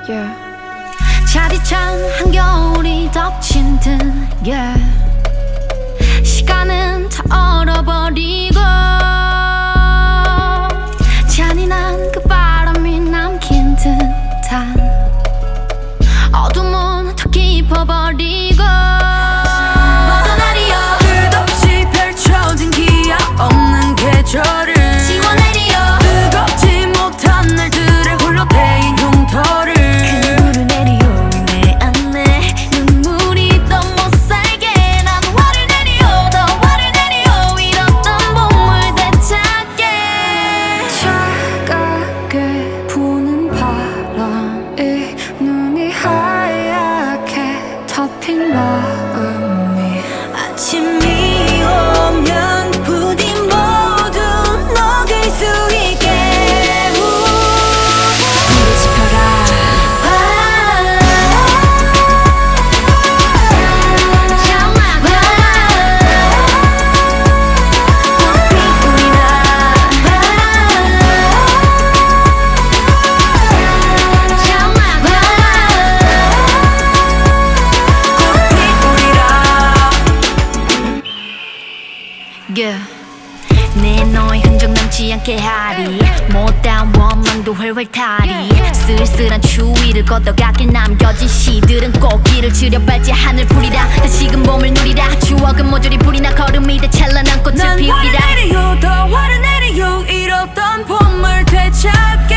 yeah. 차디찬 한겨울이 덮친 듯 yeah. 시간은 다 얼어버리고 잔인한 그 바람이 남긴 듯한 어둠은 더 깊어버리고 벗어나리요 끝없이 펼쳐진 기약 없는 계절을 지워내리요 뜨겁지 못한 날들의 홀로 데인 흉터를 눈물을 내리요 내 안에 눈물이 더 못살게 난 화를 내리요 더 화를 내리요 잃었던 봄을 되찾게 차갑게 부는 바람이 눈이 하얗게 덮인 마음이 아침이 오면 부디 모두 녹일 수 있게 불을 지펴라 yeah. 내 너의 흔적 남지 않게 하리 못다운 원망도 훨훨 타리 쓸쓸한 추위를 걷어가길 남겨진 시들은 꽃길을 지려밟지 하늘 풀이라 다시금 봄을 누리라 추억은 모조리 불이 나 걸음이 돼 찬란한 꽃을 난 피우리라 화를 내리요 더 화를 내리요 잃었던 봄을 되찾게